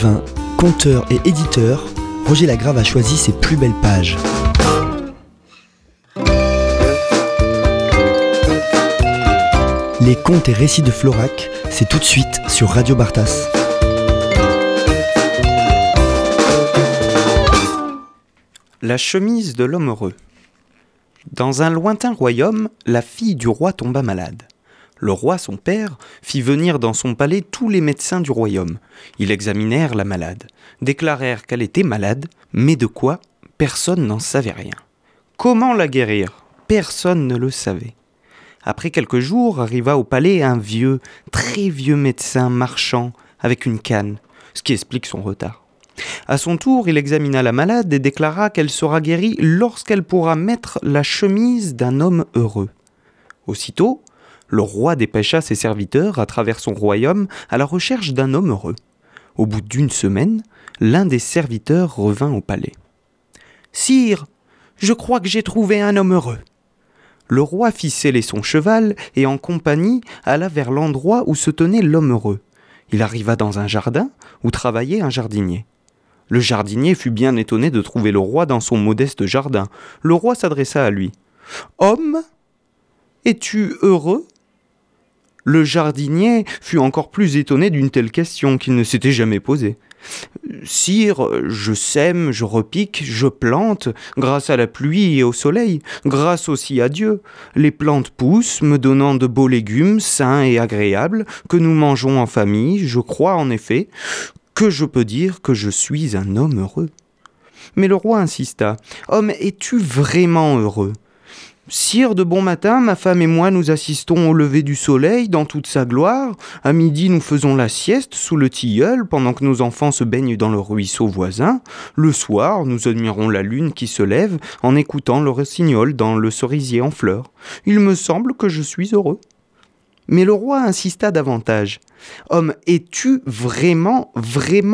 Écrivain, conteur et éditeur, Roger Lagrave a choisi ses plus belles pages. Les contes et récits de Florac, c'est tout de suite sur Radio Bartas. La chemise de l'homme heureux. Dans un lointain royaume, la fille du roi tomba malade. Le roi, son père, fit venir dans son palais tous les médecins du royaume. Ils examinèrent la malade, déclarèrent qu'elle était malade, mais de quoi, personne n'en savait rien. Comment la guérir ? Personne ne le savait. Après quelques jours, arriva au palais un vieux, très vieux médecin marchant avec une canne, ce qui explique son retard. À son tour, il examina la malade et déclara qu'elle sera guérie lorsqu'elle pourra mettre la chemise d'un homme heureux. Aussitôt, le roi dépêcha ses serviteurs à travers son royaume à la recherche d'un homme heureux. Au bout d'une semaine, l'un des serviteurs revint au palais. « Sire, je crois que j'ai trouvé un homme heureux. » Le roi fit seller son cheval et en compagnie alla vers l'endroit où se tenait l'homme heureux. Il arriva dans un jardin où travaillait un jardinier. Le jardinier fut bien étonné de trouver le roi dans son modeste jardin. Le roi s'adressa à lui. « Homme, es-tu heureux ?» Le jardinier fut encore plus étonné d'une telle question qu'il ne s'était jamais posée. « Sire, je sème, je repique, je plante, grâce à la pluie et au soleil, grâce aussi à Dieu. Les plantes poussent, me donnant de beaux légumes sains et agréables, que nous mangeons en famille. Je crois en effet que je peux dire que je suis un homme heureux. » Mais le roi insista. « Homme, es-tu vraiment heureux ? Sire, de bon matin, ma femme et moi nous assistons au lever du soleil dans toute sa gloire. À midi, nous faisons la sieste sous le tilleul pendant que nos enfants se baignent dans le ruisseau voisin. Le soir, nous admirons la lune qui se lève en écoutant le rossignol dans le cerisier en fleurs. Il me semble que je suis heureux. » Mais le roi insista davantage. « Homme, es-tu vraiment heureux ?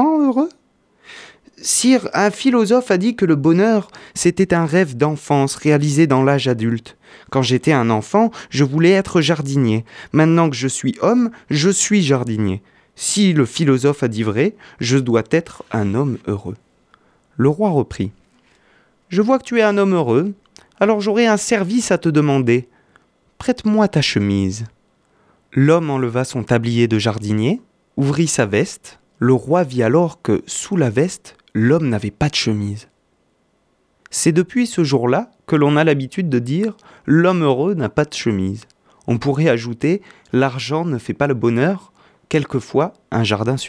Sire, un philosophe a dit que le bonheur, c'était un rêve d'enfance réalisé dans l'âge adulte. Quand j'étais un enfant, je voulais être jardinier. Maintenant que je suis homme, je suis jardinier. Si le philosophe a dit vrai, je dois être un homme heureux. » Le roi reprit. « Je vois que tu es un homme heureux, alors j'aurai un service à te demander. Prête-moi ta chemise. » L'homme enleva son tablier de jardinier, ouvrit sa veste. Le roi vit alors que, sous la veste, l'homme n'avait pas de chemise. C'est depuis ce jour-là que l'on a l'habitude de dire « l'homme heureux n'a pas de chemise ». On pourrait ajouter « l'argent ne fait pas le bonheur, quelquefois un jardin suffit ».